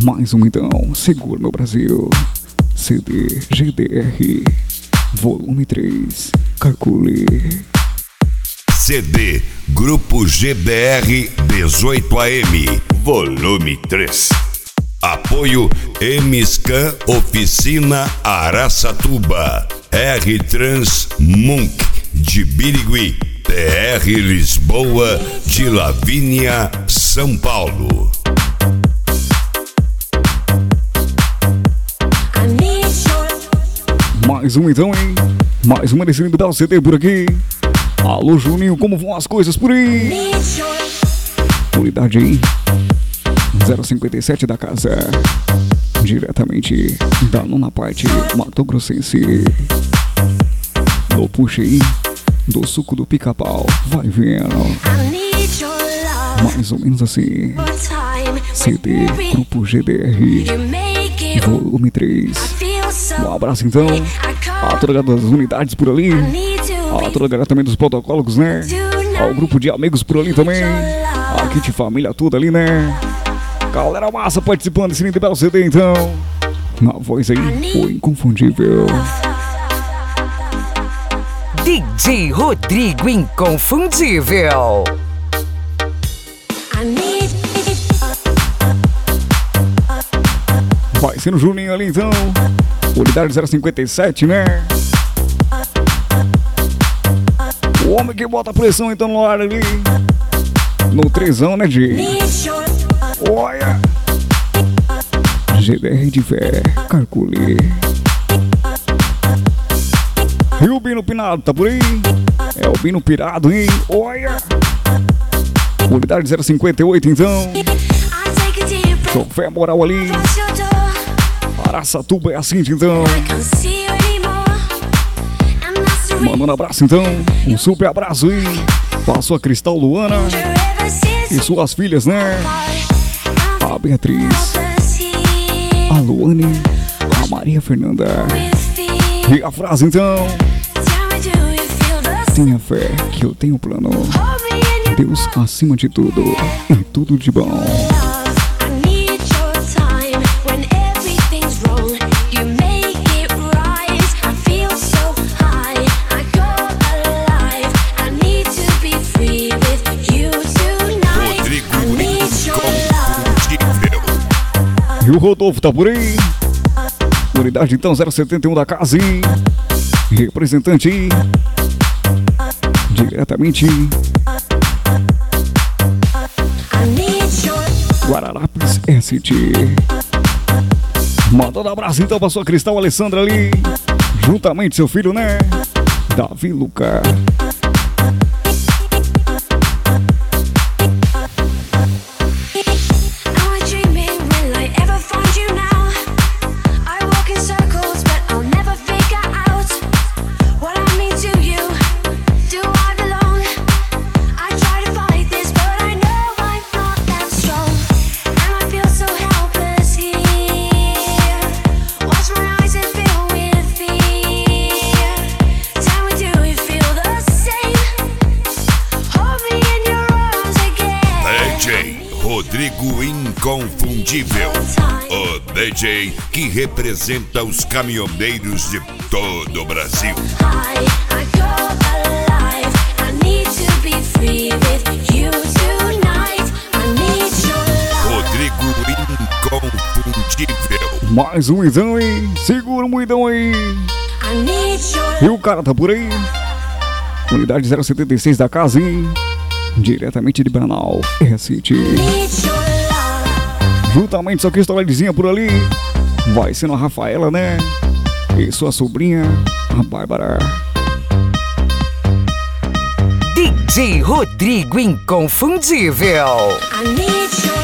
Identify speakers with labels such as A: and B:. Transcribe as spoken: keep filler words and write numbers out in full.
A: Mais um então, Segura meu Brasil. C D G D R, volume três, calcule.
B: C D Grupo G D R dezoito A M, volume três. Apoio Emiscan Oficina Araçatuba, R-Trans Munk de Birigui, T R Lisboa de Lavínia, São Paulo.
A: Mais um então, hein? Mais uma desenho do Belo C D por aqui. Alô, Juninho, como vão as coisas por aí? Unidade aí zero cinquenta e sete da casa, diretamente da nona parte Mato Grossense. No puxa aí do suco do pica-pau, vai vendo. Mais ou menos assim. C D Grupo G D R, volume três. Um abraço então a toda a galera das unidades por ali, a toda a galera também dos protocolos, né? Ao grupo de amigos por ali também, a kit família toda ali, né? Galera massa participando desse lindo belo C D então. Na voz aí, o inconfundível
C: D J Rodrigo Inconfundível.
A: Vai sendo o Juninho ali então. Unidade zero cinquenta e sete, né? O homem que bota pressão então no ar ali. No trezão, né, G? Olha! G D R de fé, calcule. E o Bino Pinado, tá por aí? É o Bino Pirado, hein? Olha! Unidade zero cinquenta e oito então. Com fé moral ali. Araçatuba é assim então. Mandando um abraço então. Um super abraço aí para a sua Cristal Luana e suas filhas, né? A Beatriz, a Luane, a Maria Fernanda. E a frase então: tenha fé que eu tenho plano. Deus acima de tudo e tudo de bom. E o Rodolfo tá por aí. Unidade então zero setenta e um da casa, hein? Representante aí, diretamente Guararapes S T. Mandando um abraço então pra sua Cristal Alessandra ali, juntamente seu filho, né? Davi Luca.
B: Rodrigo Inconfundível, o D J que representa os caminhoneiros de todo o Brasil. Rodrigo Inconfundível.
A: Mais um então, hein? Segura um muidão aí. E o cara tá por aí. Unidade zero setenta e seis da casa, hein? Diretamente de Banal, S T. Juntamente sua Cristalezinha por ali. Vai sendo a Rafaela, né? E sua sobrinha, a Bárbara.
C: D J Rodrigo Inconfundível.